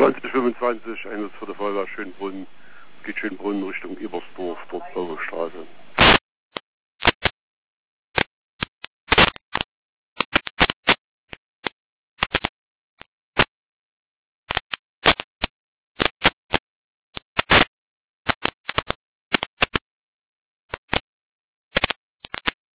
2025, Einsatzvierte Feuerwehr Schönbrunn, geht Schönbrunn Richtung Ebersdorf, dort Baustraße.